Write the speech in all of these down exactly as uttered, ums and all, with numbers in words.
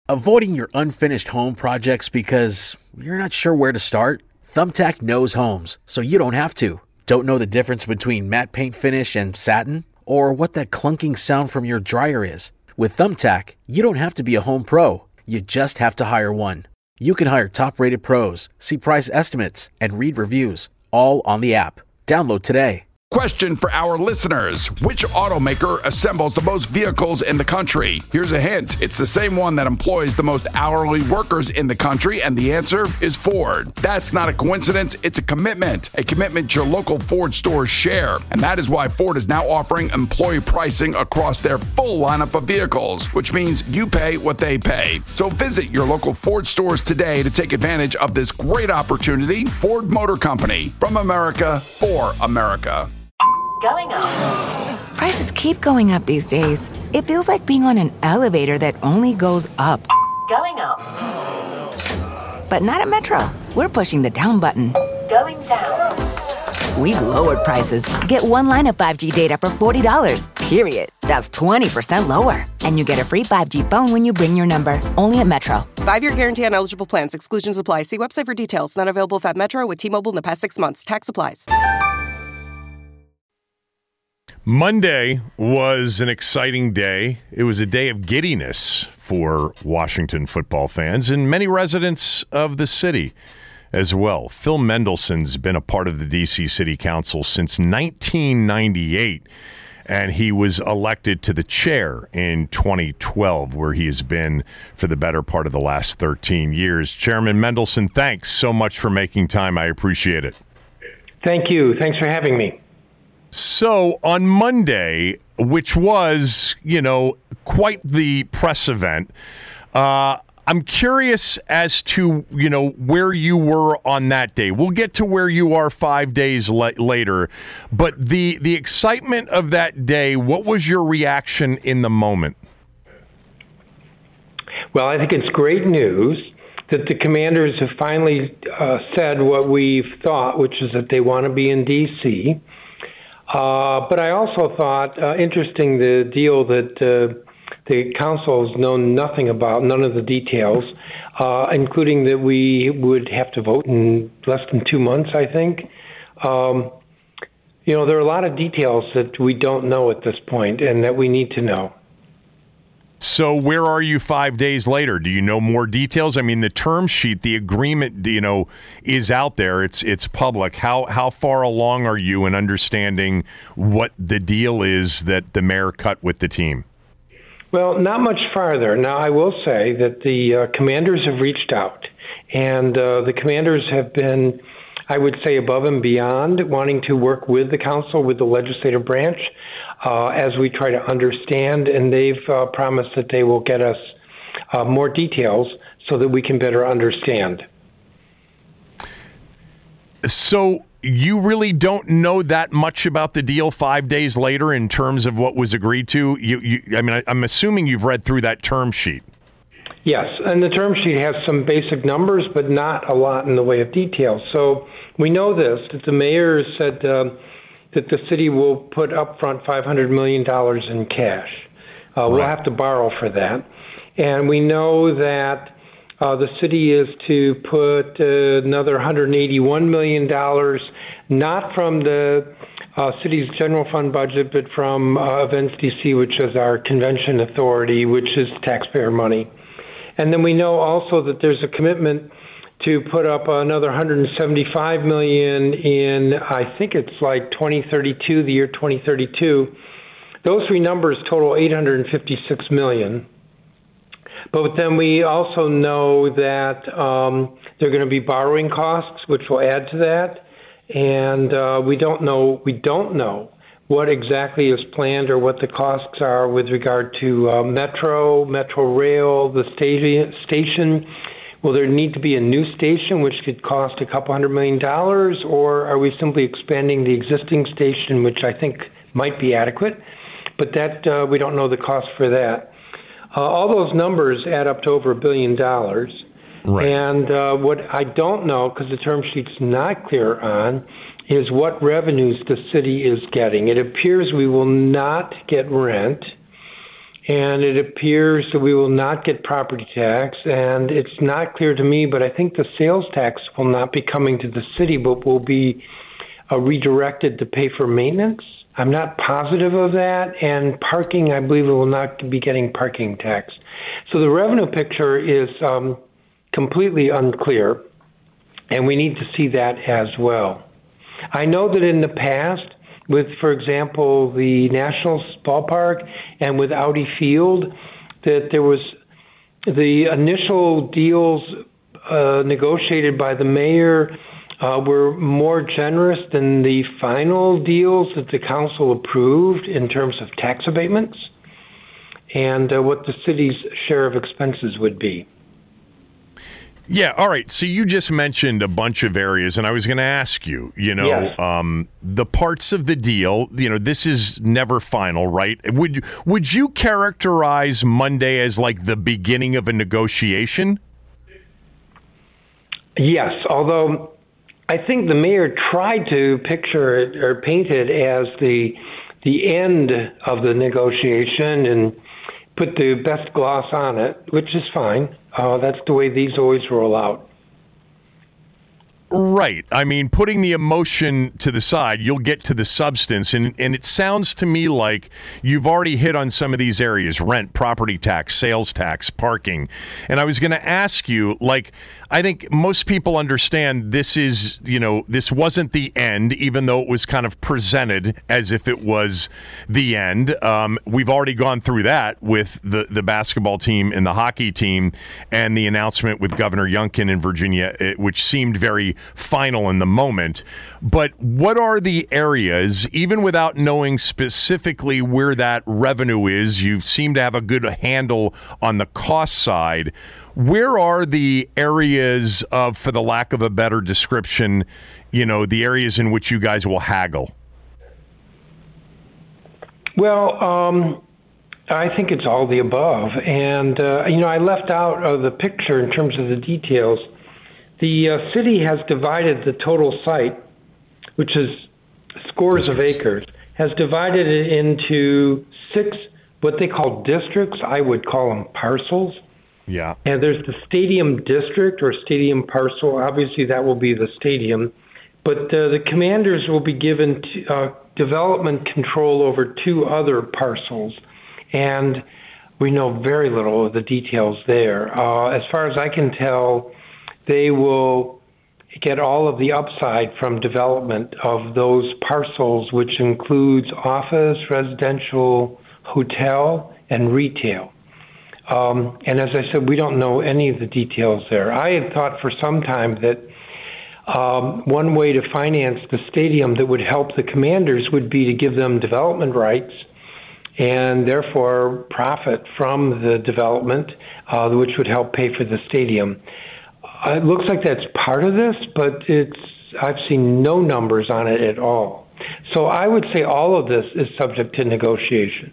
Avoiding your unfinished home projects because you're not sure where to start? Thumbtack knows homes, so you don't have to. Don't know the difference between matte paint finish and satin? Or what that clunking sound from your dryer is? With Thumbtack, you don't have to be a home pro. You just have to hire one. You can hire top-rated pros, see price estimates, and read reviews, all on the app. Download today. Question for our listeners. Which automaker assembles the most vehicles in the country? Here's a hint. It's the same one that employs the most hourly workers in the country, and the answer is Ford. That's not a coincidence. It's a commitment. A commitment your local Ford stores share. And that is why Ford is now offering employee pricing across their full lineup of vehicles, which means you pay what they pay. So visit your local Ford stores today to take advantage of this great opportunity. Ford Motor Company. From America, for America. Going up. Prices keep going up these days. It feels like being on an elevator that only goes up. Going up. But not at Metro. We're pushing the down button. Going down. We've lowered prices. Get one line of five G data for forty dollars, period. That's twenty percent lower. And you get a free five G phone when you bring your number. Only at Metro. Five-year guarantee on eligible plans. Exclusions apply. See website for details. Not available at Metro with T-Mobile in the past six months. Tax applies. Monday was an exciting day. It was a day of giddiness for Washington football fans and many residents of the city as well. Phil Mendelson's been a part of the D C City Council since nineteen ninety-eight, and he was elected to the chair in twenty twelve, where he has been for the better part of the last thirteen years. Chairman Mendelson, thanks so much for making time. I appreciate it. Thank you. Thanks for having me. So on Monday, which was, you know, quite the press event, uh, I'm curious as to, you know, where you were on that day. We'll get to where you are five days la- later. But the, the excitement of that day, what was your reaction in the moment? Well, I think it's great news that the Commanders have finally uh, said what we've thought, which is that they want to be in D C Uh, but I also thought, uh, interesting, the deal that uh, the council has known nothing about, none of the details, uh, including that we would have to vote in less than two months, I think. Um, you know, there are a lot of details that we don't know at this point and that we need to know. So where are you five days later? Do you know more details? I mean, the term sheet, the agreement, you know, is out there. It's it's public. How how far along are you in understanding what the deal is that the mayor cut with the team? Well, not much farther. Now, I will say that the uh, Commanders have reached out, and uh, the Commanders have been, I would say, above and beyond wanting to work with the council, with the legislative branch, Uh, as we try to understand, and they've uh, promised that they will get us uh, more details so that we can better understand. So you really don't know that much about the deal five days later in terms of what was agreed to? You, you, I mean, I, I'm assuming you've read through that term sheet. Yes, and the term sheet has some basic numbers, but not a lot in the way of details. So we know this, that the mayor said uh, that the city will put up front five hundred million dollars in cash. Uh, we'll Right. have to borrow for that. And we know that uh, the city is to put uh, another one hundred eighty-one million dollars, not from the uh, city's general fund budget, but from uh, Events D C, which is our convention authority, which is taxpayer money. And then we know also that there's a commitment to put up another one hundred seventy-five million dollars in, I think it's like twenty thirty-two, the year twenty thirty-two. Those three numbers total eight hundred fifty-six million dollars. But then we also know that um, there are going to be borrowing costs, which will add to that. And uh, we don't know, we don't know what exactly is planned or what the costs are with regard to uh, Metro, Metro Rail, the sta- station. Will there need to be a new station, which could cost a couple hundred million dollars, or are we simply expanding the existing station, which I think might be adequate? But that uh, we don't know the cost for that. Uh, all those numbers add up to over a billion dollars. Right. And uh, what I don't know, because the term sheet's not clear on, is what revenues the city is getting. It appears we will not get rent, and it appears that we will not get property tax, and it's not clear to me, but I think the sales tax will not be coming to the city, but will be uh, redirected to pay for maintenance. I'm not positive of that, and parking, I believe it will not be getting parking tax. So the revenue picture is um, completely unclear, and we need to see that as well. I know that in the past, with, for example, the Nationals ballpark and with Audi Field, that there was the initial deals uh, negotiated by the mayor uh, were more generous than the final deals that the council approved in terms of tax abatements and uh, what the city's share of expenses would be. Yeah, all right. So you just mentioned a bunch of areas, and I was going to ask you, you know, Yes. um, the parts of the deal, you know, this is never final, right? Would you, would you characterize Monday as like the beginning of a negotiation? Yes, although I think the mayor tried to picture it or paint it as the the end of the negotiation and put the best gloss on it, which is fine. Uh, that's the way these always roll out. Right. I mean, putting the emotion to the side, you'll get to the substance. And, and it sounds to me like you've already hit on some of these areas: rent, property tax, sales tax, parking. And I was going to ask you, like, I think most people understand this is, you know, this wasn't the end, even though it was kind of presented as if it was the end. Um, we've already gone through that with the, the basketball team and the hockey team and the announcement with Governor Youngkin in Virginia, it, which seemed very final in the moment. But what are the areas, even without knowing specifically where that revenue is, you seem to have a good handle on the cost side. Where are the areas of, for the lack of a better description, you know, the areas in which you guys will haggle? Well, um, I think it's all the above. And, uh, you know, I left out of the picture in terms of the details. The uh, city has divided the total site, which is scores of acres, has divided it into six, what they call districts. I would call them parcels. Yeah. And there's the stadium district or stadium parcel. Obviously, that will be the stadium. But uh, the commanders will be given t- uh, development control over two other parcels. And we know very little of the details there. Uh, as far as I can tell, they will get all of the upside from development of those parcels, which includes office, residential, hotel, and retail. Um, and as I said, we don't know any of the details there. I had thought for some time that um, one way to finance the stadium that would help the commanders would be to give them development rights and therefore profit from the development, uh, which would help pay for the stadium. Uh, it looks like that's part of this, but it's I've seen no numbers on it at all. So I would say all of this is subject to negotiation.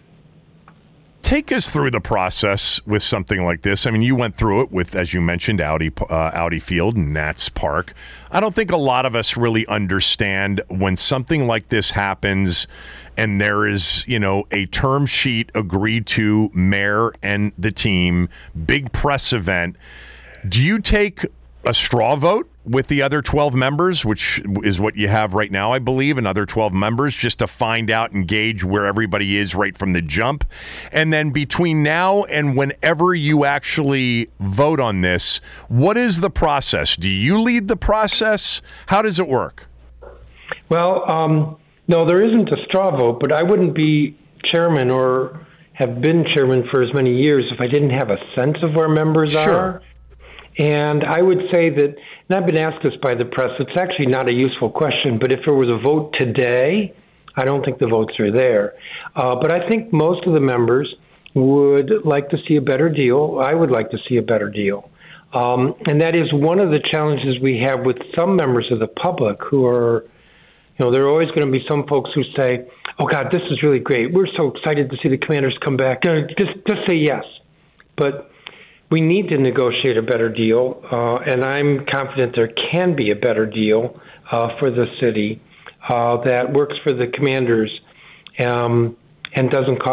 Take us through the process with something like this. I mean, you went through it with, as you mentioned, Audi, uh, Audi Field and Nats Park. I don't think a lot of us really understand when something like this happens and there is, you know, a term sheet agreed to, mayor and the team, big press event. Do you take a straw vote with the other twelve members, which is what you have right now, I believe, another twelve members, just to find out and gauge where everybody is right from the jump? And then between now and whenever you actually vote on this, what is the process? Do you lead the process? How does it work? Well, um, no, there isn't a straw vote, but I wouldn't be chairman or have been chairman for as many years if I didn't have a sense of where members Sure. are. And I would say that, and I've been asked this by the press, it's actually not a useful question, but if there was a vote today, I don't think the votes are there. Uh, but I think most of the members would like to see a better deal. I would like to see a better deal. Um, and that is one of the challenges we have with some members of the public who are, you know, there are always going to be some folks who say, oh, God, this is really great. We're so excited to see the Commanders come back. Just, just say yes. But we need to negotiate a better deal, uh, and I'm confident there can be a better deal uh, for the city uh, that works for the Commanders um, and doesn't cost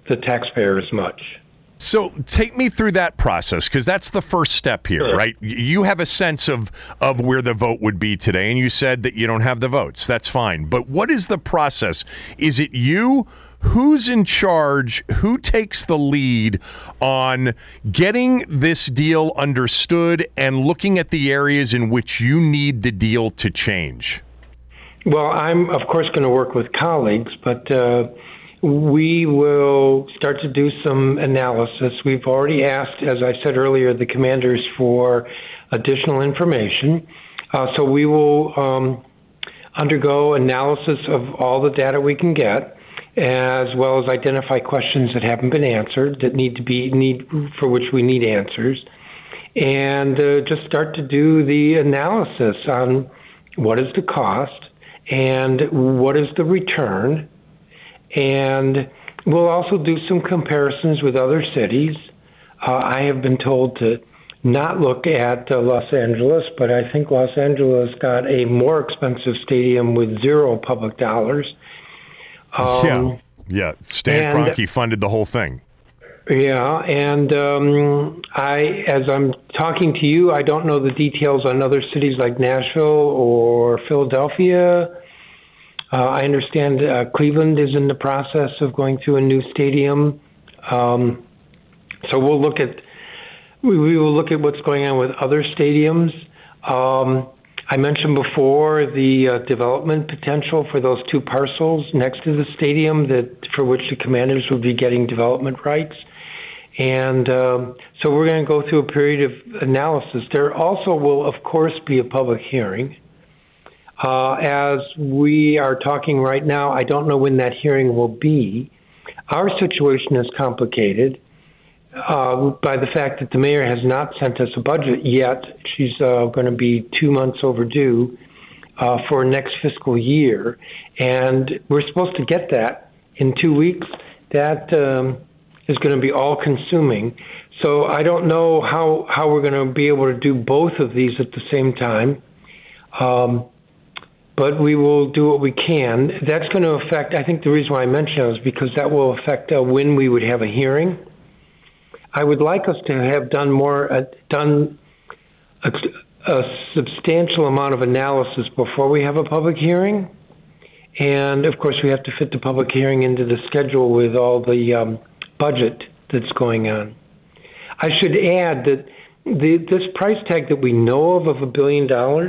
the taxpayer as much. So take me through that process, because that's the first step here, Sure. right? You have a sense of, of where the vote would be today, and you said that you don't have the votes. That's fine. But what is the process? Is it you? Who's in charge? Who takes the lead on getting this deal understood and looking at the areas in which you need the deal to change? Well, I'm, of course, going to work with colleagues, but uh, we will start to do some analysis. We've already asked, as I said earlier, the commanders for additional information. Uh, so we will um, undergo analysis of all the data we can get, as well as identify questions that haven't been answered that need to be need for which we need answers, and uh, just start to do the analysis on what is the cost and what is the return. And we'll also do some comparisons with other cities. Uh, I have been told to not look at uh, Los Angeles, but I think Los Angeles got a more expensive stadium with zero public dollars. Um, yeah, yeah. Stan and- Kroenke funded the whole thing. Yeah, and um, I, as I'm talking to you, I don't know the details on other cities like Nashville or Philadelphia. Uh, I understand uh, Cleveland is in the process of going through a new stadium. Um, so we'll look at we, we will look at what's going on with other stadiums. Um, I mentioned before the uh, development potential for those two parcels next to the stadium that for which the Commanders will be getting development rights. And um, so we're going to go through a period of analysis. There also will, of course, be a public hearing. Uh, as we are talking right now, I don't know when that hearing will be. Our situation is complicated uh, by the fact that the mayor has not sent us a budget yet. She's uh, going to be two months overdue uh, for next fiscal year. And we're supposed to get that in two weeks. That um, is going to be all-consuming. So I don't know how, how we're going to be able to do both of these at the same time. Um, but we will do what we can. That's going to affect, I think the reason why I mentioned it is because that will affect uh, when we would have a hearing. I would like us to have done more, uh, done a, a substantial amount of analysis before we have a public hearing. And, of course, we have to fit the public hearing into the schedule with all the um, budget that's going on. I should add that the, this price tag that we know of of a billion dollars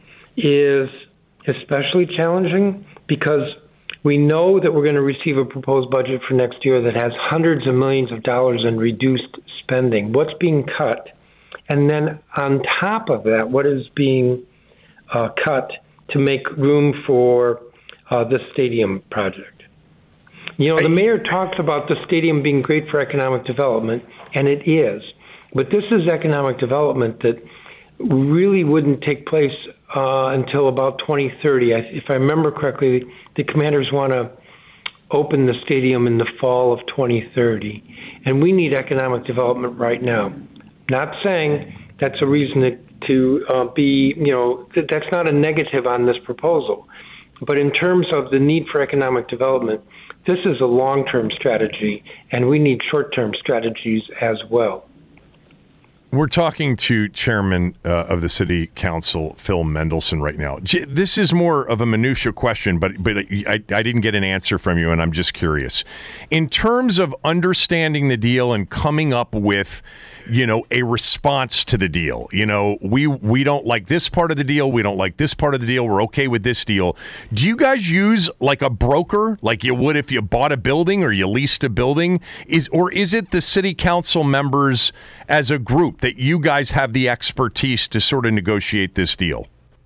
is especially challenging because we know that we're going to receive a proposed budget for next year that has hundreds of millions of dollars in reduced spending. What's being cut? And then on top of that, what is being uh, cut to make room for uh, this stadium project? You know, the mayor talks about the stadium being great for economic development, and it is. But this is economic development that really wouldn't take place uh, until about twenty thirty. I, if I remember correctly, the Commanders want to open the stadium in the fall of twenty thirty. And we need economic development right now. Not saying that's a reason to, to uh, be, you know, th- that's not a negative on this proposal. But in terms of the need for economic development, this is a long-term strategy, and we need short-term strategies as well. We're talking to Chairman uh, of the City Council, Phil Mendelson, right now. J- this is more of a minutia question, but but I, I didn't get an answer from you, and I'm just curious. In terms of understanding the deal and coming up with, you know, a response to the deal, you know, we we don't like this part of the deal, we don't like this part of the deal, we're okay with this deal. Do you guys use like a broker, like you would if you bought a building or you leased a building? Is or is it the City Council members as a group that you guys have the expertise to sort of negotiate this deal?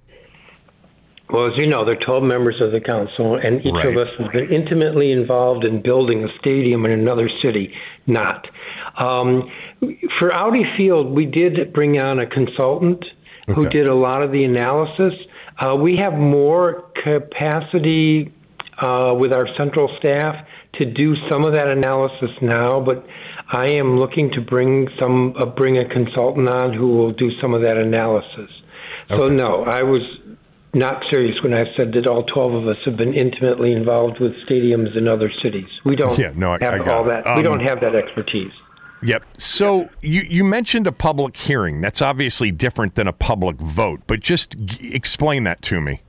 Well, as you know, there are twelve members of the council, and each Right. of us has been intimately involved in building a stadium in another city. Not. Um, for Audi Field, we did bring on a consultant who Okay. did a lot of the analysis. Uh, we have more capacity uh, with our central staff to do some of that analysis now, but I am looking to bring some uh, bring a consultant on who will do some of that analysis. So Okay. no, I was not serious when I've said that all twelve of us have been intimately involved with stadiums in other cities. We don't yeah, no, I, have I got all it. that. Um, we don't have that expertise. Yep. So you, you mentioned a public hearing. That's obviously different than a public vote, but just g- explain that to me.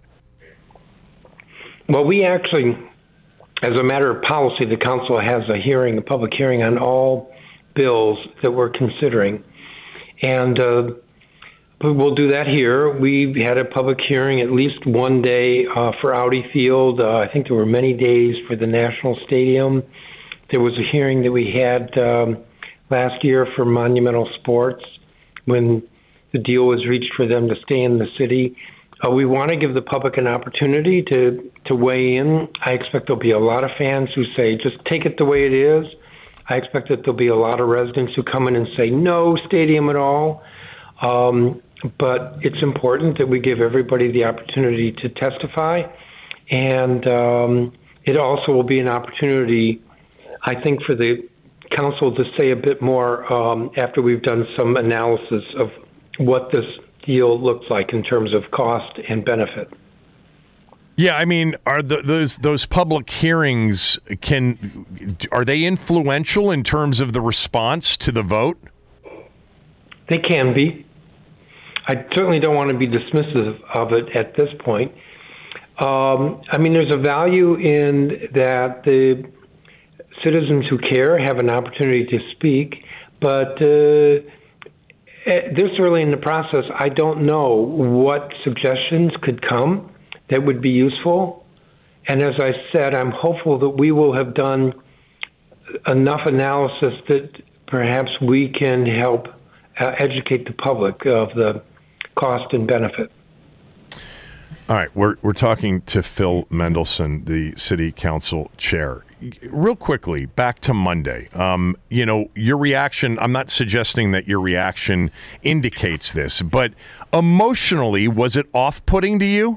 Well, we actually, as a matter of policy, the council has a hearing, a public hearing on all bills that we're considering. And uh, we'll do that here. We had a public hearing at least one day uh, for Audi Field. Uh, I think there were many days for the National Stadium. There was a hearing that we had um, last year for Monumental Sports when the deal was reached for them to stay in the city. Uh, we want to give the public an opportunity to, to weigh in. I expect there'll be a lot of fans who say, just take it the way it is. I expect that there'll be a lot of residents who come in and say, no stadium at all. Um, but it's important that we give everybody the opportunity to testify. And um, it also will be an opportunity, I think, for the council to say a bit more um, after we've done some analysis of what this deal looks like in terms of cost and benefit. Yeah, I mean, are the, those those public hearings can are they influential in terms of the response to the vote? They can be. I certainly don't want to be dismissive of it at this point. Um, I mean, there's a value in that the citizens who care have an opportunity to speak, but uh, this early in the process, I don't know what suggestions could come that would be useful. And as I said, I'm hopeful that we will have done enough analysis that perhaps we can help uh, educate the public of the cost and benefit. All right, we're we're talking to Phil Mendelson, the city council chair. Real quickly, back to Monday. Um, you know, your reaction, I'm not suggesting that your reaction indicates this, but emotionally, was it off-putting to you?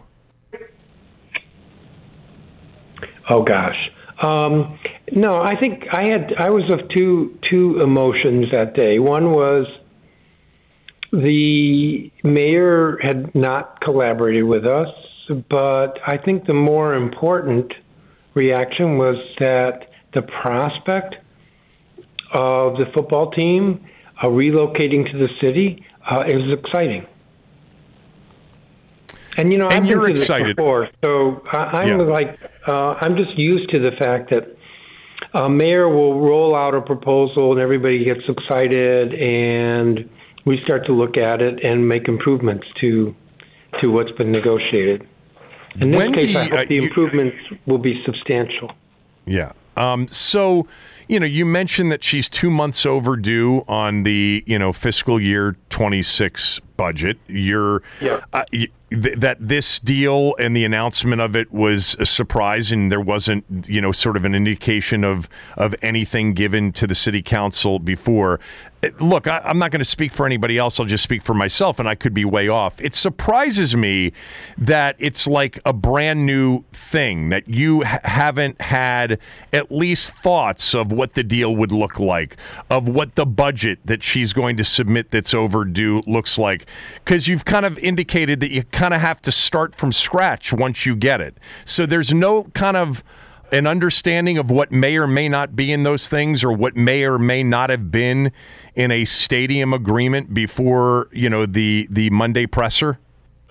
Oh gosh, um, no. I think I had I was of two two emotions that day. One was the mayor had not collaborated with us, but I think the more important reaction was that the prospect of the football team uh, relocating to the city uh, is exciting. And you know, and I've you're been through excited. this before, so I, I'm yeah. like, uh, I'm just used to the fact that a mayor will roll out a proposal and everybody gets excited, and we start to look at it and make improvements to to what's been negotiated. In this When case, do I you- hope uh, the you- improvements will be substantial. Yeah. Um, so, you know, you mentioned that she's two months overdue on the, you know, fiscal year twenty-six budget. You're Yeah. uh, y- th- that this deal and the announcement of it was a surprise, and there wasn't, you know, sort of an indication of of anything given to the city council before. Look, I, I'm not going to speak for anybody else. I'll just speak for myself, and I could be way off. It surprises me that it's like a brand new thing, that you ha- haven't had at least thoughts of what the deal would look like, of what the budget that she's going to submit that's overdue looks like, because you've kind of indicated that you kind of have to start from scratch once you get it. So there's no kind of an understanding of what may or may not be in those things, or what may or may not have been in a stadium agreement before, you know, the, the Monday presser?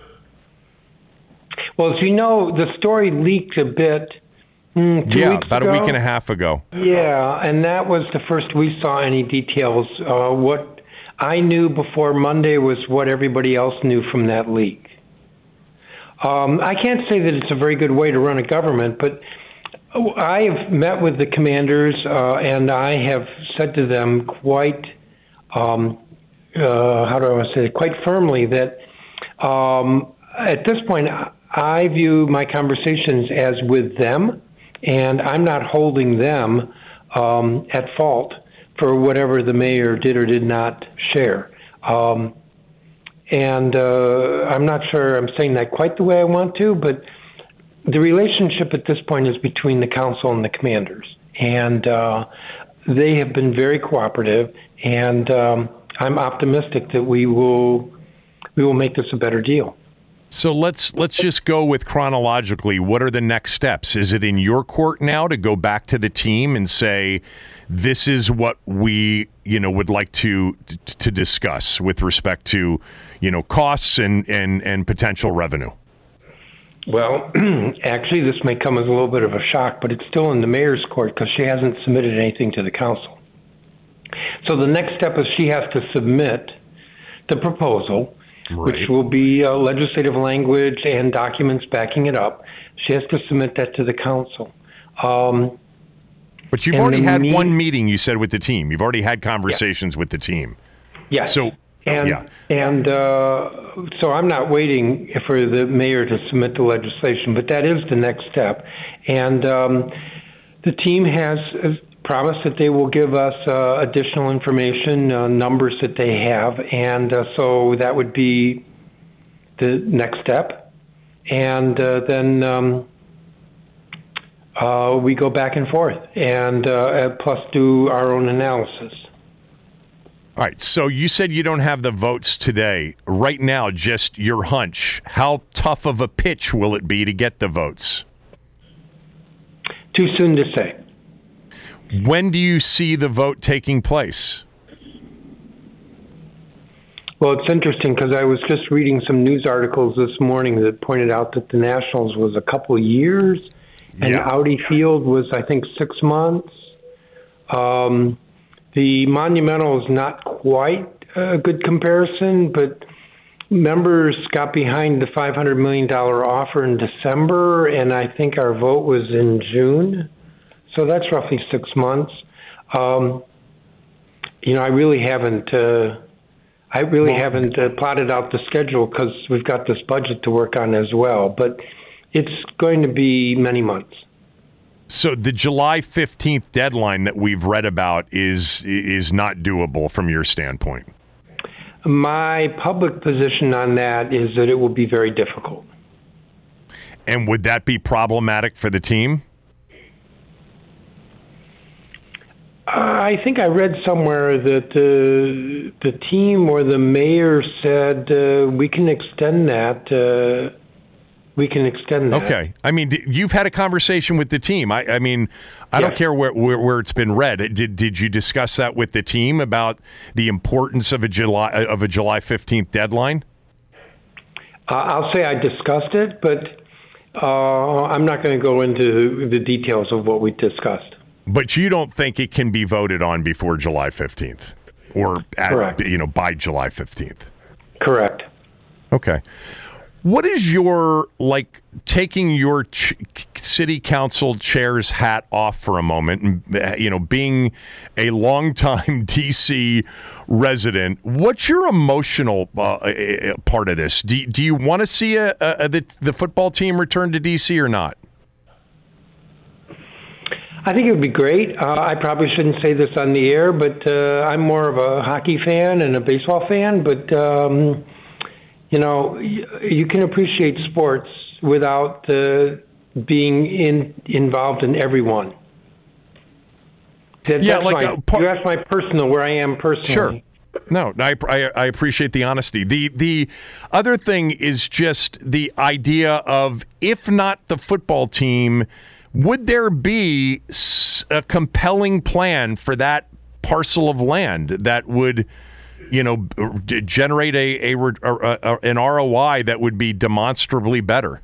Well, as you know, the story leaked a bit mm, two yeah, weeks about ago. a week and a half ago. Yeah, and that was the first we saw any details. Uh, what I knew before Monday was what everybody else knew from that leak. Um, I can't say that it's a very good way to run a government, but I have met with the commanders, uh, and I have said to them quite, um, uh, how do I want to say it, quite firmly that um, at this point I view my conversations as with them, and I'm not holding them um, at fault for whatever the mayor did or did not share. Um, and uh, I'm not sure I'm saying that quite the way I want to, but the relationship at this point is between the council and the commanders, and uh, they have been very cooperative, and um, I'm optimistic that we will we will make this a better deal. So let's let's just go with chronologically. What are the next steps? Is it in your court now to go back to the team and say, this is what we, you know, would like to to discuss with respect to, you know, costs and, and, and potential revenue? Well, actually, this may come as a little bit of a shock, but it's still in the mayor's court because she hasn't submitted anything to the council. So the next step is she has to submit the proposal, right, which will be uh, legislative language and documents backing it up. She has to submit that to the council. Um, but you've already had me- one meeting, you said, with the team. You've already had conversations yeah. with the team. Yes. So, and yeah. and uh, so I'm not waiting for the mayor to submit the legislation, but that is the next step. And um, the team has promised that they will give us uh, additional information, uh, numbers that they have, and uh, so that would be the next step. And uh, then um, uh, we go back and forth, and uh, plus do our own analysis. All right, so you said you don't have the votes today. Right now, just your hunch, how tough of a pitch will it be to get the votes? Too soon to say. When do you see the vote taking place? Well, it's interesting because I was just reading some news articles this morning that pointed out that the Nationals was a couple of years, and yeah. Audi Field was, I think, six months. Um, the Monumental is not quite a good comparison, but members got behind the five hundred million dollars offer in December, and I think our vote was in June. So that's roughly six months. Um, you know, I really haven't, uh, I really well, haven't uh, plotted out the schedule because we've got this budget to work on as well. But it's going to be many months. So the July fifteenth deadline that we've read about is is not doable from your standpoint. My public position on that is that it will be very difficult. And would that be problematic for the team? I think I read somewhere that uh, the team or the mayor said uh, we can extend that. Uh, we can extend that. Okay. I mean, you've had a conversation with the team. I, I mean, I yes. don't care where, where where it's been read. Did did you discuss that with the team about the importance of a July of a July fifteenth deadline? Uh, I'll say I discussed it, but uh, I'm not going to go into the details of what we discussed. But you don't think it can be voted on before July fifteenth, or at, Correct. you know, by July fifteenth? Correct. Okay. What is your, like, taking your ch- city council chair's hat off for a moment and, you know, being a longtime D C resident, what's your emotional uh, part of this? Do, do you want to see a, a, the, the football team return to D C or not? I think it would be great. Uh, I probably shouldn't say this on the air, but uh, I'm more of a hockey fan and a baseball fan. But, um, you know, you, you can appreciate sports without uh, being in, involved in everyone. That, yeah, that's like my, a par- you asked my personal, where I am personally. Sure. No, I, I, I appreciate the honesty. The the other thing is just the idea of, if not the football team, would there be a compelling plan for that parcel of land that would, you know, generate a, a, a, a an R O I that would be demonstrably better?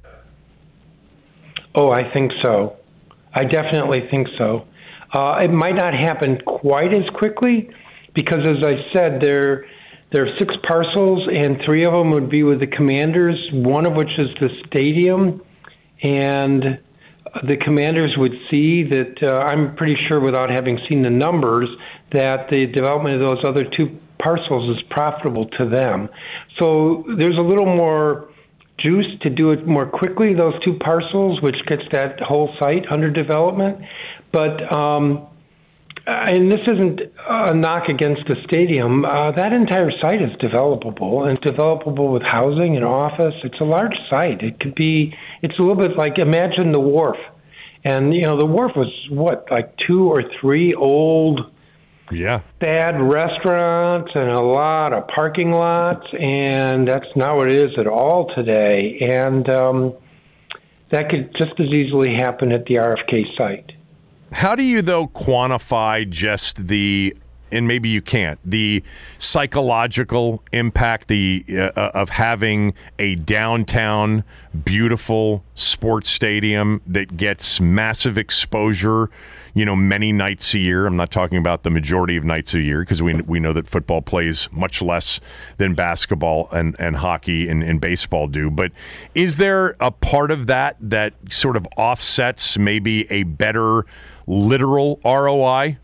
Oh, I think so. I definitely think so. Uh, it might not happen quite as quickly because, as I said, there there are six parcels, and three of them would be with the Commanders, one of which is the stadium, and the Commanders would see that, uh, I'm pretty sure without having seen the numbers, that the development of those other two parcels is profitable to them. So there's a little more juice to do it more quickly, those two parcels, which gets that whole site under development. But, um, and this isn't a knock against the stadium, uh, that entire site is developable, and it's developable with housing and office. It's a large site. It could be, it's a little bit like, imagine the wharf. And, you know, the wharf was, what, like two or three old Yeah. bad restaurants and a lot of parking lots, and that's not what it is at all today. And um, that could just as easily happen at the R F K site. How do you, though, quantify just the, and maybe you can't, the psychological impact the uh, of having a downtown, beautiful sports stadium that gets massive exposure, you know, many nights a year? I'm not talking about the majority of nights a year, because we we know that football plays much less than basketball and, and hockey and, and baseball do. But is there a part of that that sort of offsets maybe a better literal R O I?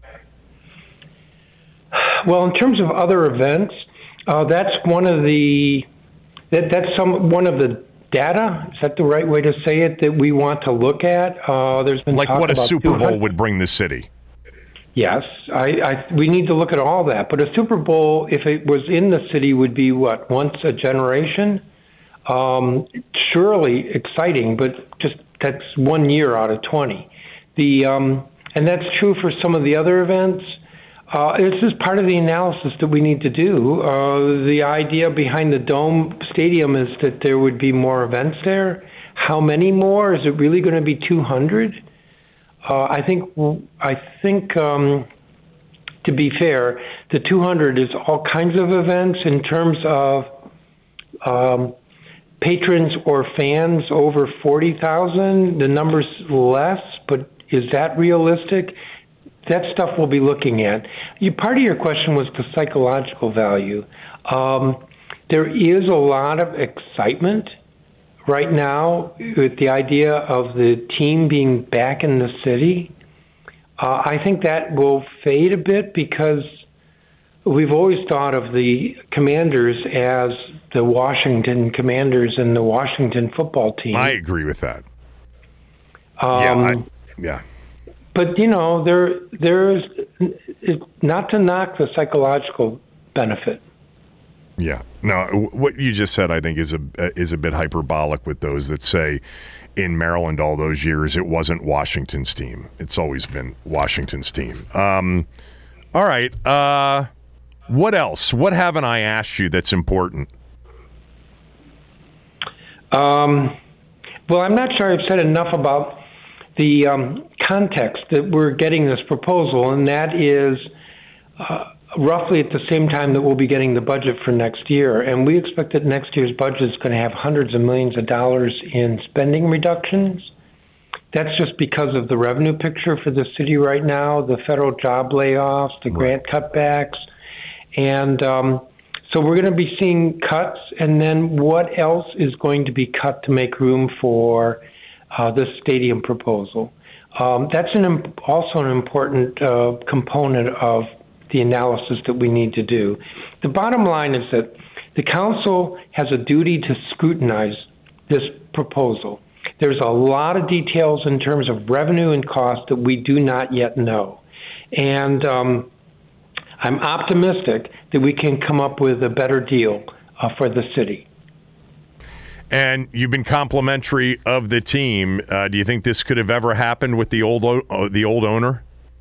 Well, in terms of other events, uh, that's one of the that, that's some one of the data. Is that the right way to say it? That we want to look at. Uh, there's been like talk what a about Super Bowl would bring the city. Yes, I, I we need to look at all that. But a Super Bowl, if it was in the city, would be what, once a generation. Um, surely exciting, but just that's one year out of twenty. The um, and that's true for some of the other events. Uh, this is part of the analysis that we need to do. Uh, the idea behind the Dome Stadium is that there would be more events there. How many more? Is it really going to be two hundred? Uh, I think, I think um, to be fair, the two hundred is all kinds of events in terms of um, patrons or fans over forty thousand. The number's less, but is that realistic? That stuff we'll be looking at. You, part of your question was the psychological value. Um, there is a lot of excitement right now with the idea of the team being back in the city. Uh, I think that will fade a bit because we've always thought of the Commanders as the Washington Commanders and the Washington football team. I agree with that. Um, yeah, I, yeah. But, you know, there there's not to knock the psychological benefit. Yeah. No, what you just said, I think, is a is a bit hyperbolic with those that say in Maryland all those years it wasn't Washington's team. It's always been Washington's team. Um, all right. Uh, what else? What haven't I asked you that's important? Um, well, I'm not sure I've said enough about the um, context that we're getting this proposal, and that is uh, roughly at the same time that we'll be getting the budget for next year. And we expect that next year's budget is going to have hundreds of millions of dollars in spending reductions. That's just because of the revenue picture for the city right now, the federal job layoffs, the grant cutbacks. And um, so we're going to be seeing cuts, and then what else is going to be cut to make room for uh, this stadium proposal? Um, that's an imp- also an important uh, component of the analysis that we need to do. The bottom line is that the council has a duty to scrutinize this proposal. There's a lot of details in terms of revenue and cost that we do not yet know. And um, I'm optimistic that we can come up with a better deal uh, for the city. And you've been complimentary of the team. Uh, do you think this could have ever happened with the old uh, the old owner?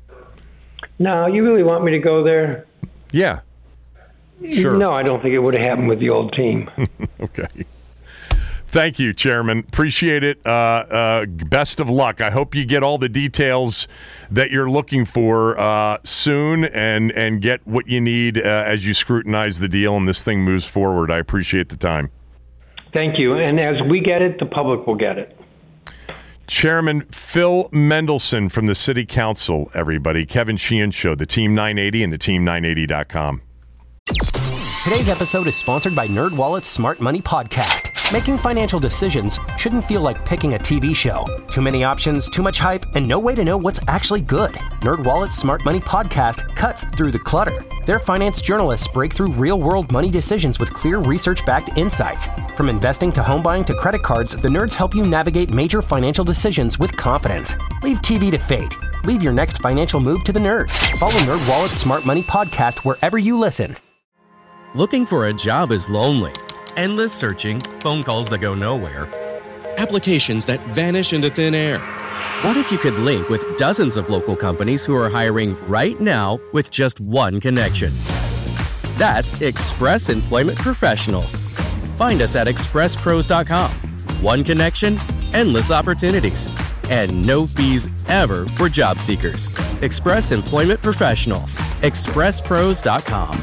No, you really want me to go there? Yeah. Sure. No, I don't think it would have happened with the old team. Okay. Thank you, Chairman. Appreciate it. Uh, uh, best of luck. I hope you get all the details that you're looking for uh, soon and, and get what you need uh, as you scrutinize the deal and this thing moves forward. I appreciate the time. Thank you. And as we get it, the public will get it. Chairman Phil Mendelson from the City Council, everybody. Kevin Sheehan Show, the Team nine eighty and the team nine eighty dot com. Today's episode is sponsored by NerdWallet's Smart Money Podcast. Making financial decisions shouldn't feel like picking a T V show. Too many options, too much hype, and no way to know what's actually good. NerdWallet's Smart Money Podcast cuts through the clutter. Their finance journalists break through real-world money decisions with clear research-backed insights. From investing to home buying to credit cards, the nerds help you navigate major financial decisions with confidence. Leave T V to fate. Leave your next financial move to the nerds. Follow NerdWallet's Smart Money Podcast wherever you listen. Looking for a job is lonely. Endless searching, phone calls that go nowhere, applications that vanish into thin air. What if you could link with dozens of local companies who are hiring right now with just one connection? That's Express Employment Professionals. Find us at express pros dot com. One connection, endless opportunities, and no fees ever for job seekers. Express Employment Professionals. express pros dot com.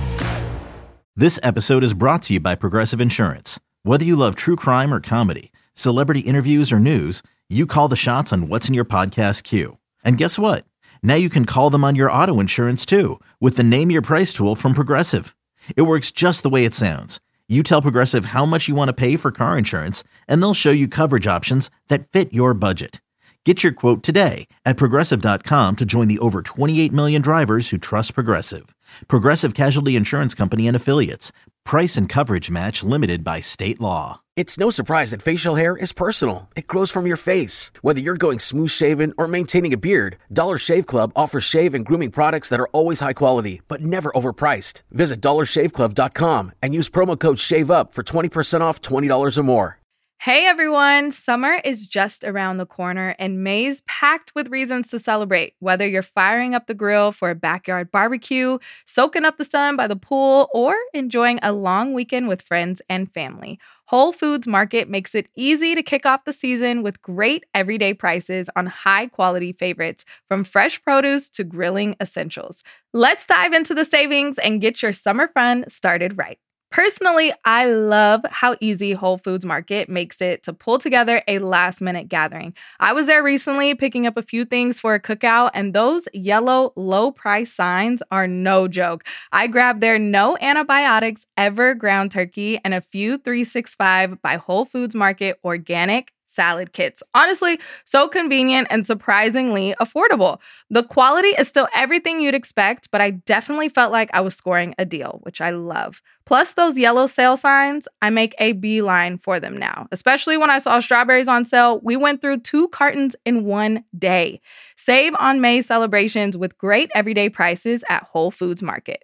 This episode is brought to you by Progressive Insurance. Whether you love true crime or comedy, celebrity interviews or news, you call the shots on what's in your podcast queue. And guess what? Now you can call them on your auto insurance too with the Name Your Price tool from Progressive. It works just the way it sounds. You tell Progressive how much you want to pay for car insurance, and they'll show you coverage options that fit your budget. Get your quote today at progressive dot com to join the over twenty-eight million drivers who trust Progressive. Progressive Casualty Insurance Company and Affiliates. Price and coverage match limited by state law. It's no surprise that facial hair is personal. It grows from your face. Whether you're going smooth shaven or maintaining a beard, Dollar Shave Club offers shave and grooming products that are always high quality, but never overpriced. Visit dollar shave club dot com and use promo code SHAVEUP for twenty percent off twenty dollars or more. Hey everyone, summer is just around the corner and May's packed with reasons to celebrate. Whether you're firing up the grill for a backyard barbecue, soaking up the sun by the pool, or enjoying a long weekend with friends and family, Whole Foods Market makes it easy to kick off the season with great everyday prices on high-quality favorites, from fresh produce to grilling essentials. Let's dive into the savings and get your summer fun started right. Personally, I love how easy Whole Foods Market makes it to pull together a last-minute gathering. I was there recently picking up a few things for a cookout, and those yellow low-price signs are no joke. I grabbed their no antibiotics ever ground turkey and a few three sixty-five by Whole Foods Market organic salad kits. Honestly, so convenient and surprisingly affordable. The quality is still everything you'd expect, but I definitely felt like I was scoring a deal, which I love. Plus those yellow sale signs, I make a beeline for them now. Especially when I saw strawberries on sale, we went through two cartons in one day. Save on May celebrations with great everyday prices at Whole Foods Market.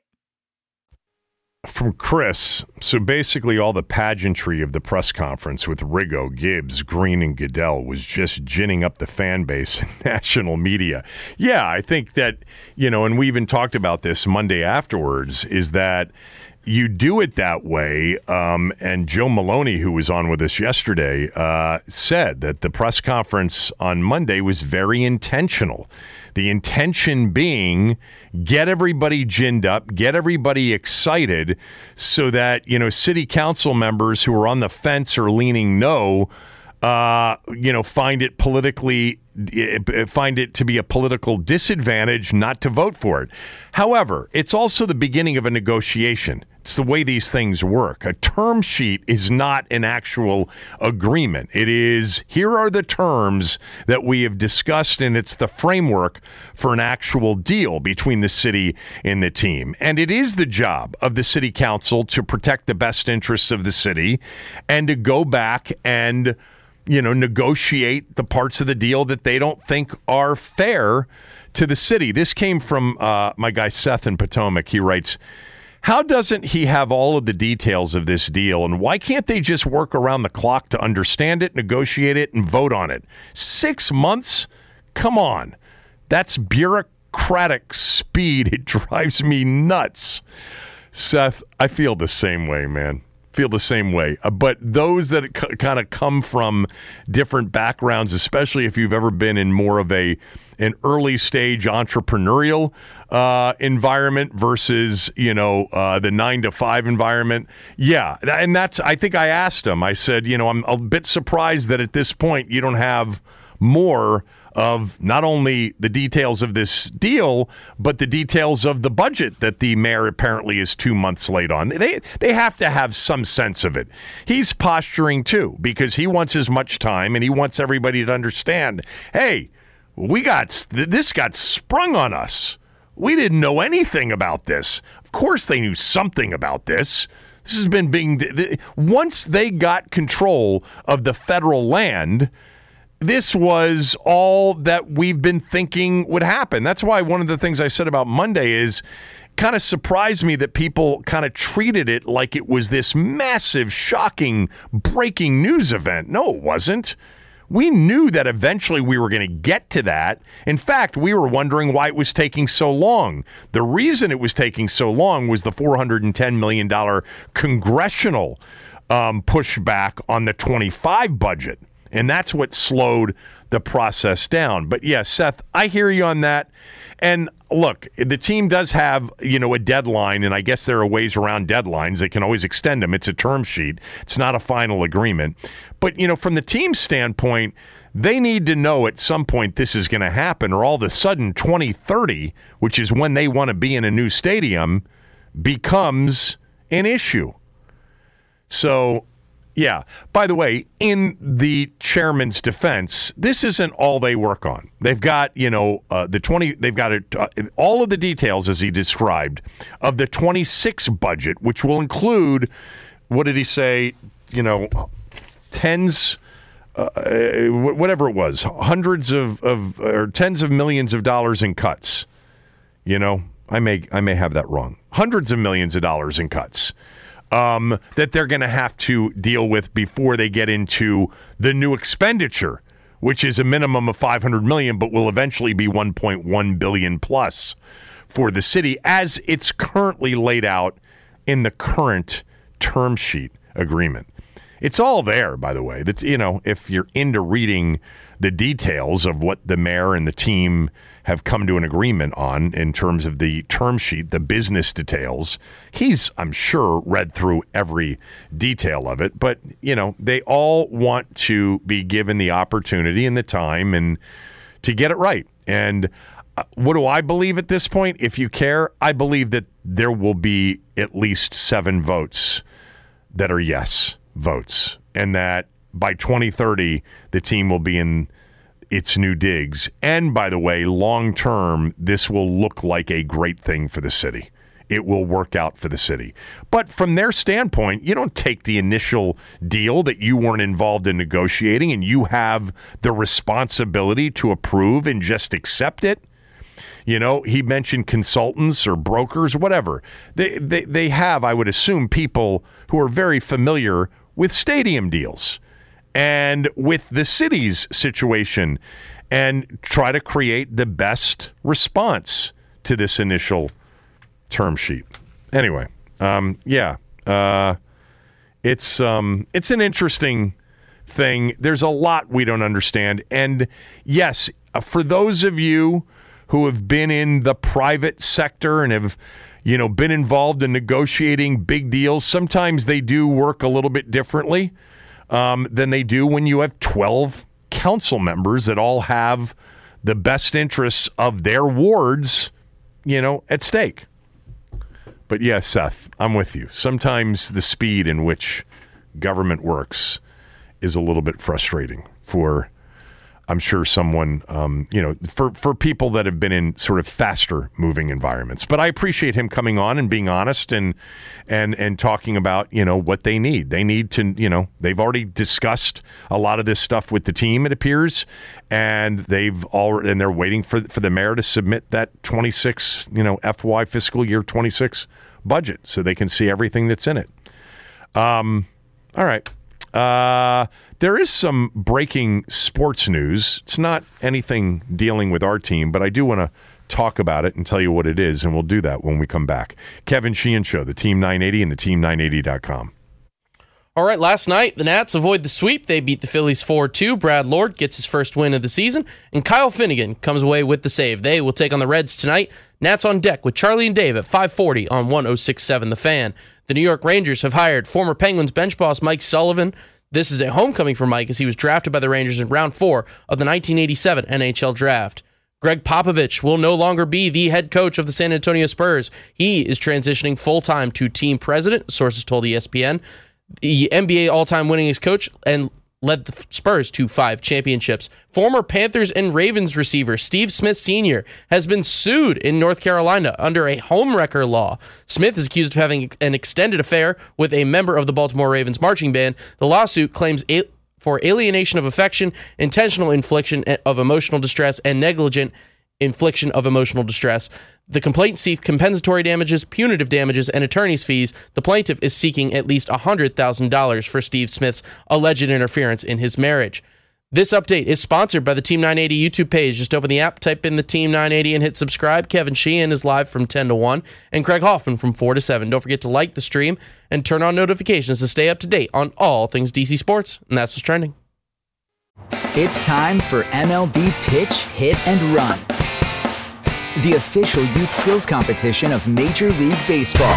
From Chris, so basically all the pageantry of the press conference with Riggo, Gibbs, Green, and Goodell was just ginning up the fan base in national media. Yeah, I think that, you know, and we even talked about this Monday afterwards, is that you do it that way. Um, and Joe Maloney, who was on with us yesterday, uh, said that the press conference on Monday was very intentional. The intention being get everybody ginned up, get everybody excited so that, you know, city council members who are on the fence or leaning no, uh, you know, find it politically, find it to be a political disadvantage not to vote for it. However, it's also the beginning of a negotiation. It's the way these things work. A term sheet is not an actual agreement. It is, here are the terms that we have discussed, and it's the framework for an actual deal between the city and the team. And it is the job of the city council to protect the best interests of the city and to go back and, you know, negotiate the parts of the deal that they don't think are fair to the city. This came from uh, my guy Seth in Potomac. He writes, how doesn't he have all of the details of this deal, and why can't they just work around the clock to understand it, negotiate it, and vote on it? Six months? Come on. That's bureaucratic speed. It drives me nuts. Seth, I feel the same way, man. Feel the same way. Uh, but those that c- kind of come from different backgrounds, especially if you've ever been in more of a an early stage entrepreneurial uh, environment versus, you know, uh, the nine to five environment. Yeah. And that's, I think I asked him, I said, you know, I'm a bit surprised that at this point you don't have more of not only the details of this deal, but the details of the budget that the mayor apparently is two months late on. They they have to have some sense of it. He's posturing too, because he wants as much time and he wants everybody to understand, hey, we got this got sprung on us. We didn't know anything about this. Of course they knew something about this. This has been being, once they got control of the federal land, this was all that we've been thinking would happen. That's why one of the things I said about Monday is kind of surprised me that people kind of treated it like it was this massive, shocking, breaking news event. No, it wasn't. We knew that eventually we were going to get to that. In fact, we were wondering why it was taking so long. The reason it was taking so long was the four hundred ten million dollars congressional um, pushback on the twenty-five budget. And that's what slowed the process down. But yeah, Seth, I hear you on that. And look, the team does have, you know, a deadline, and I guess there are ways around deadlines. They can always extend them. It's a term sheet. It's not a final agreement. But, you know, from the team's standpoint, they need to know at some point this is going to happen, or all of a sudden twenty thirty, which is when they want to be in a new stadium, becomes an issue. So, yeah. By the way, in the chairman's defense, this isn't all they work on. They've got, you know, uh, the twenty. They've got it, uh, all of the details, as he described, of the twenty-six budget, which will include, what did he say? You know, tens, uh, whatever it was, hundreds of, of or tens of millions of dollars in cuts. You know, I may I may have that wrong. Hundreds of millions of dollars in cuts. Um, that they're going to have to deal with before they get into the new expenditure, which is a minimum of five hundred million dollars, but will eventually be one point one billion dollars plus for the city as it's currently laid out in the current term sheet agreement. It's all there, by the way. That, you know, if you're into reading the details of what the mayor and the team have come to an agreement on in terms of the term sheet, the business details, he's, I'm sure, read through every detail of it. But, you know, they all want to be given the opportunity and the time and to get it right. And what do I believe at this point? If you care, I believe that there will be at least seven votes that are yes votes, and that by twenty thirty, the team will be in its new digs. And by the way, long term, this will look like a great thing for the city. It will work out for the city. But from their standpoint, you don't take the initial deal that you weren't involved in negotiating and you have the responsibility to approve and just accept it. You know, he mentioned consultants or brokers, whatever. They, they, they have, I would assume, people who are very familiar with stadium deals and with the city's situation, and try to create the best response to this initial term sheet. Anyway, um, yeah, uh, it's um, it's an interesting thing. There's a lot we don't understand. And yes, for those of you who have been in the private sector and have, you know, been involved in negotiating big deals, sometimes they do work a little bit differently um, than they do when you have twelve council members that all have the best interests of their wards, you know, at stake. But yes, Seth, I'm with you. Sometimes the speed in which government works is a little bit frustrating for, I'm sure, someone, um, you know, for, for people that have been in sort of faster moving environments. But I appreciate him coming on and being honest and and and talking about, you know, what they need. They need to, you know, they've already discussed a lot of this stuff with the team, it appears, and they've all and they're waiting for for the mayor to submit that twenty-six, you know, F Y fiscal year twenty-six budget so they can see everything that's in it. Um, all right. Uh, there is some breaking sports news. It's not anything dealing with our team, but I do want to talk about it and tell you what it is, and we'll do that when we come back. Kevin Sheehan Show, the Team nine eighty and the team nine eighty dot com. All right, last night, the Nats avoid the sweep. They beat the Phillies four two. Brad Lord gets his first win of the season, and Kyle Finnegan comes away with the save. They will take on the Reds tonight. Nats on deck with Charlie and Dave at five forty on one oh six point seven The Fan. The New York Rangers have hired former Penguins bench boss Mike Sullivan. This is a homecoming for Mike as he was drafted by the Rangers in round four of the nineteen eighty-seven N H L draft. Greg Popovich will no longer be the head coach of the San Antonio Spurs. He is transitioning full-time to team president, sources told E S P N. The N B A all-time winningest coach and led the Spurs to five championships. Former Panthers and Ravens receiver Steve Smith Senior has been sued in North Carolina under a homewrecker law. Smith is accused of having an extended affair with a member of the Baltimore Ravens marching band. The lawsuit claims a- for alienation of affection, intentional infliction of emotional distress, and negligent infliction of emotional distress. The complaint seeks compensatory damages, punitive damages, and attorney's fees. The plaintiff is seeking at least one hundred thousand dollars for Steve Smith's alleged interference in his marriage. This update is sponsored by the Team nine eighty YouTube page. Just open the app, type in the Team nine eighty, and hit subscribe. Kevin Sheehan is live from ten to one, and Craig Hoffman from four to seven. Don't forget to like the stream and turn on notifications to stay up to date on all things D C Sports. And that's what's trending. It's time for M L B Pitch, Hit, and Run, the official youth skills competition of Major League Baseball.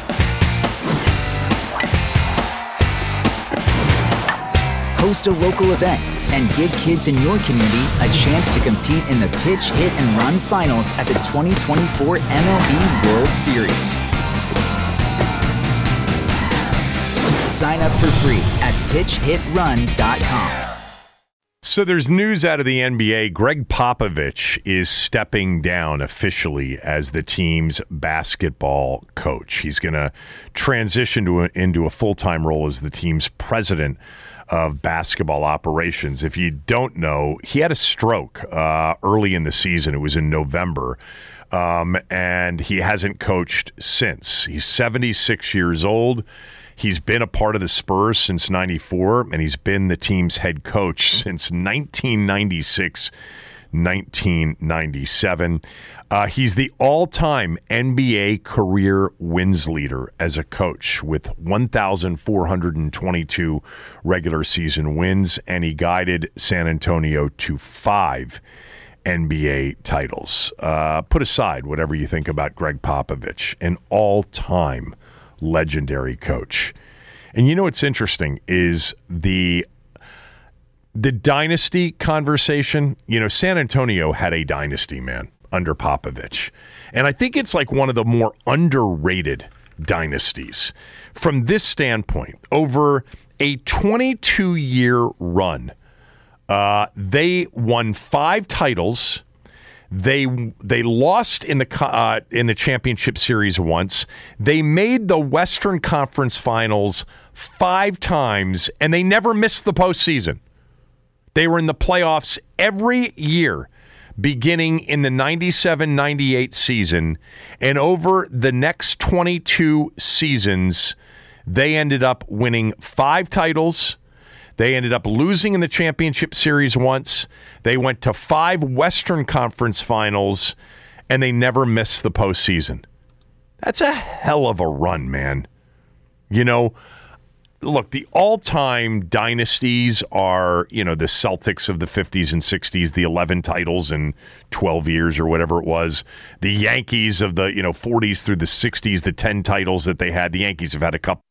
Host a local event and give kids in your community a chance to compete in the Pitch, Hit, and Run finals at the twenty twenty-four M L B World Series. Sign up for free at pitch hit run dot com. So there's news out of the N B A. Greg Popovich is stepping down officially as the team's basketball coach. He's going to transition to a, into a full-time role as the team's president of basketball operations. If you don't know, he had a stroke uh, early in the season. It was in November, um, and he hasn't coached since. He's seventy-six years old. He's been a part of the Spurs since ninety-four, and he's been the team's head coach since nineteen ninety-six, nineteen ninety-seven. Uh, he's the all-time N B A career wins leader as a coach with one thousand four hundred twenty-two regular season wins, and he guided San Antonio to five N B A titles. Uh, put aside whatever you think about Greg Popovich, an all-time legendary coach. And you know what's interesting is the the dynasty conversation. You know, San Antonio had a dynasty, man, under Popovich. And I think it's like one of the more underrated dynasties. From this standpoint, over a twenty-two year run, uh, they won five titles. They they lost in the uh, in the championship series once. They made the Western Conference Finals five times, and they never missed the postseason. They were in the playoffs every year, beginning in the ninety-seven ninety-eight season, and over the next twenty-two seasons, they ended up winning five titles. They ended up losing in the championship series once. They went to five Western Conference Finals, and they never missed the postseason. That's a hell of a run, man. You know, look, the all-time dynasties are, you know, the Celtics of the fifties and sixties, the eleven titles in twelve years or whatever it was. The Yankees of the, you know, forties through the sixties, the ten titles that they had. The Yankees have had a couple,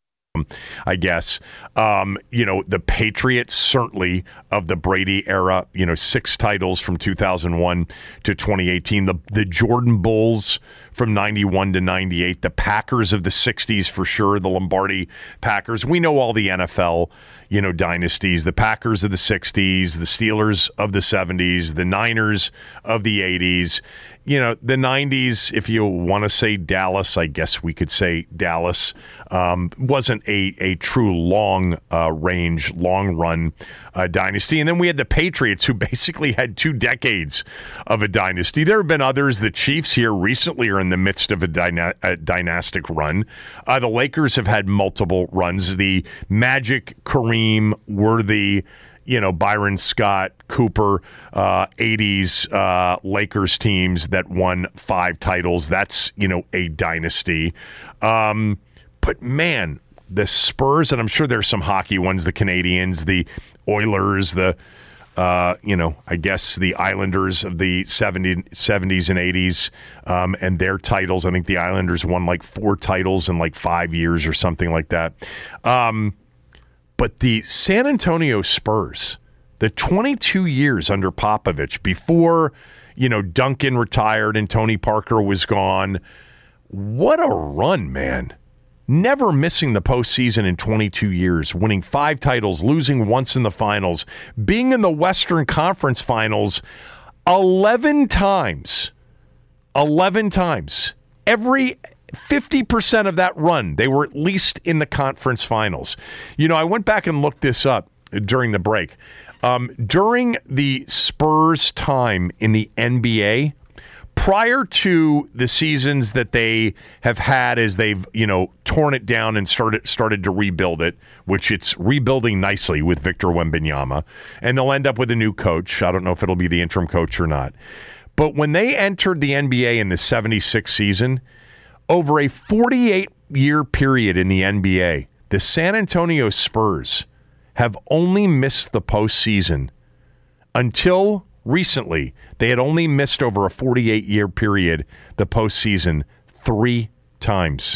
I guess. Um, you know, the Patriots, certainly, of the Brady era, you know, six titles from two thousand one to twenty eighteen. The the Jordan Bulls from ninety-one to ninety-eight. The Packers of the sixties, for sure. The Lombardi Packers. We know all the N F L, you know, dynasties. The Packers of the sixties, the Steelers of the seventies, the Niners of the eighties. You know, the nineties, if you want to say Dallas, I guess we could say Dallas, um, wasn't a, a true long uh, range, long run uh, dynasty. And then we had the Patriots, who basically had two decades of a dynasty. There have been others. The Chiefs here recently are in the midst of a, dyna- a dynastic run. Uh, the Lakers have had multiple runs. The Magic, Kareem, Worthy, you know, Byron Scott, Cooper, uh, eighties uh, Lakers teams that won five titles. That's, you know, a dynasty. Um, but, man, the Spurs, and I'm sure there's some hockey ones, the Canadiens, the Oilers, the, uh, you know, I guess the Islanders of the seventies and eighties um, and their titles. I think the Islanders won like four titles in like five years or something like that. Um But the San Antonio Spurs, the twenty-two years under Popovich, before, you know, Duncan retired and Tony Parker was gone, what a run, man. Never missing the postseason in twenty-two years, winning five titles, losing once in the finals, being in the Western Conference Finals eleven times. eleven times. Every fifty percent of that run, they were at least in the conference finals. You know, I went back and looked this up during the break. Um, during the Spurs' time in the N B A, prior to the seasons that they have had as they've, you know, torn it down and started started to rebuild it, which it's rebuilding nicely with Victor Wembanyama, and they'll end up with a new coach. I don't know if it'll be the interim coach or not. But when they entered the N B A in the seventy-six season, over a forty-eight-year period in the N B A, the San Antonio Spurs have only missed the postseason. Until recently, they had only missed over a forty-eight-year period the postseason three times.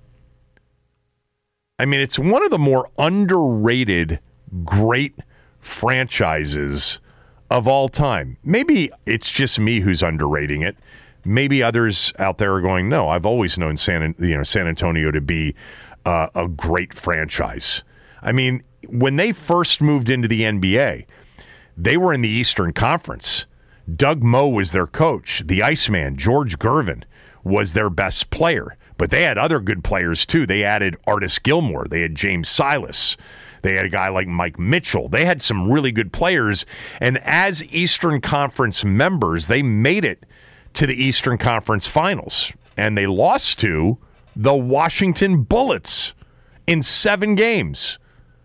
I mean, it's one of the more underrated, great franchises of all time. Maybe it's just me who's underrating it. Maybe others out there are going, no, I've always known San, you know, San Antonio to be uh, a great franchise. I mean, when they first moved into the N B A, they were in the Eastern Conference. Doug Moe was their coach. The Iceman, George Gervin, was their best player. But they had other good players, too. They added Artis Gilmore. They had James Silas. They had a guy like Mike Mitchell. They had some really good players. And as Eastern Conference members, they made it to the Eastern Conference Finals. And they lost to the Washington Bullets in seven games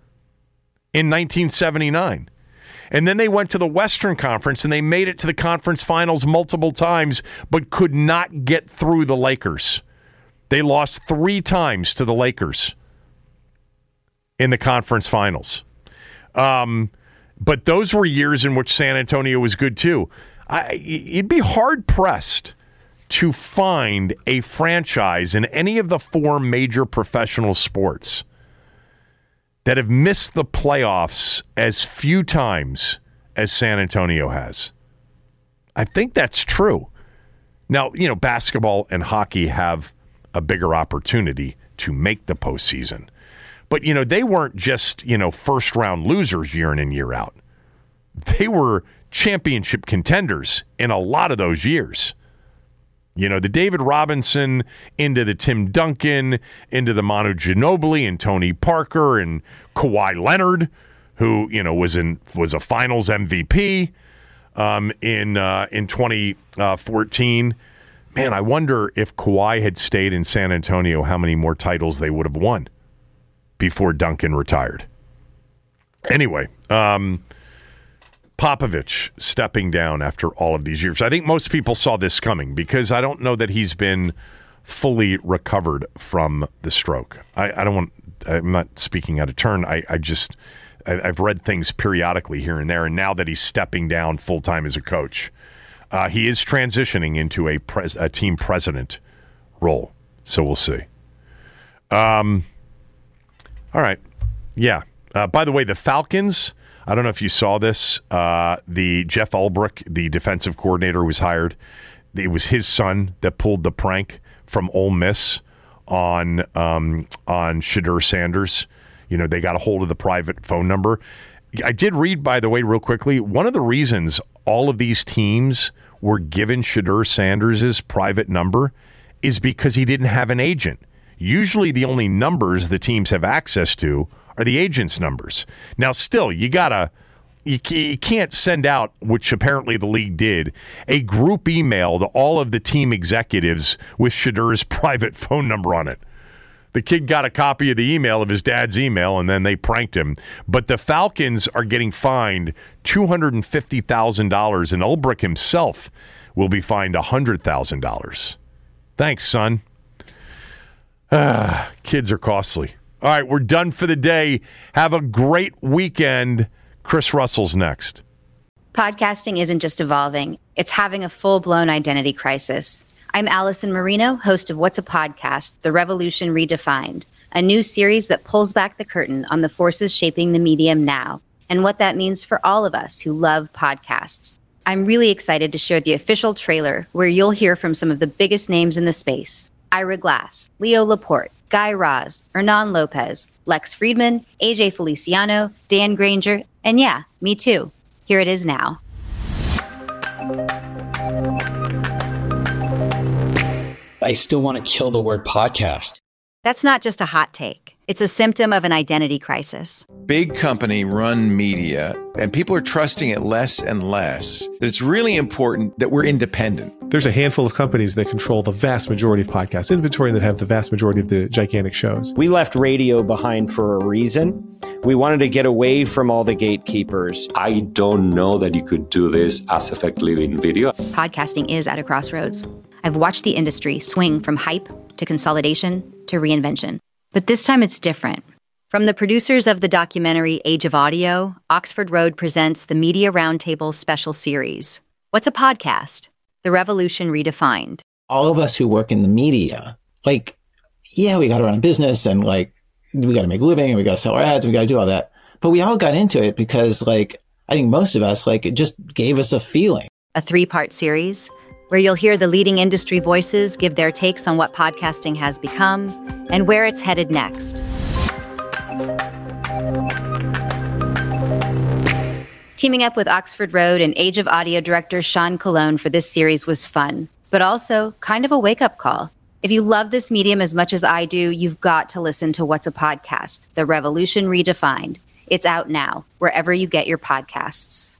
in nineteen seventy-nine. And then they went to the Western Conference, and they made it to the conference finals multiple times, but could not get through the Lakers. They lost three times to the Lakers in the conference finals. Um, but those were years in which San Antonio was good, too. I, you'd be hard-pressed to find a franchise in any of the four major professional sports that have missed the playoffs as few times as San Antonio has. I think that's true. Now, you know, basketball and hockey have a bigger opportunity to make the postseason. But, you know, they weren't just, you know, first-round losers year in and year out. They were championship contenders in a lot of those years. You know, the David Robinson into the Tim Duncan, into the Manu Ginobili and Tony Parker and Kawhi Leonard, who, you know, was in was a Finals M V P um, in uh, in twenty fourteen. Man, I wonder if Kawhi had stayed in San Antonio, how many more titles they would have won before Duncan retired. Anyway, um, Popovich stepping down after all of these years. I think most people saw this coming because I don't know that he's been fully recovered from the stroke. I, I don't want, I'm not speaking out of turn. I, I just, I, I've read things periodically here and there, and now that he's stepping down full-time as a coach, uh, he is transitioning into a, pres, a team president role. So we'll see. Um. All right. Yeah. Uh, by the way, the Falcons, I don't know if you saw this. Uh, the Jeff Ulbrich, the defensive coordinator, was hired. It was his son that pulled the prank from Ole Miss on um, on Shedeur Sanders. You know, they got a hold of the private phone number. I did read, by the way, real quickly, one of the reasons all of these teams were given Shedeur Sanders' private number is because he didn't have an agent. Usually the only numbers the teams have access to are the agent's numbers. Now, still, you gotta, you, you can't send out, which apparently the league did, a group email to all of the team executives with Shedeur's private phone number on it. The kid got a copy of the email of his dad's email, and then they pranked him. But the Falcons are getting fined two hundred fifty thousand dollars, and Ulbrich himself will be fined one hundred thousand dollars. Thanks, son. Ah, kids are costly. All right, we're done for the day. Have a great weekend. Chris Russell's next. Podcasting isn't just evolving. It's having a full-blown identity crisis. I'm Allison Marino, host of What's a Podcast? The Revolution Redefined, a new series that pulls back the curtain on the forces shaping the medium now and what that means for all of us who love podcasts. I'm really excited to share the official trailer where you'll hear from some of the biggest names in the space. Ira Glass, Leo Laporte, Guy Raz, Hernan Lopez, Lex Friedman, A J Feliciano, Dan Granger, and yeah, me too. Here it is now. I still want to kill the word podcast. That's not just a hot take. It's a symptom of an identity crisis. Big company run media, and people are trusting it less and less. That it's really important that we're independent. There's a handful of companies that control the vast majority of podcast inventory and that have the vast majority of the gigantic shows. We left radio behind for a reason. We wanted to get away from all the gatekeepers. I don't know that you could do this as effectively in video. Podcasting is at a crossroads. I've watched the industry swing from hype to consolidation to reinvention. But this time it's different. From the producers of the documentary Age of Audio, Oxford Road presents the Media Roundtable special series. What's a podcast? The Revolution Redefined. All of us who work in the media, like, yeah, we got to run a business and like, we got to make a living and we got to sell our ads and we got to do all that. But we all got into it because like, I think most of us, like, it just gave us a feeling. A three-part series where you'll hear the leading industry voices give their takes on what podcasting has become and where it's headed next. Teaming up with Oxford Road and Age of Audio director Sean Colon for this series was fun, but also kind of a wake-up call. If you love this medium as much as I do, you've got to listen to What's a Podcast? The Revolution Redefined. It's out now, wherever you get your podcasts.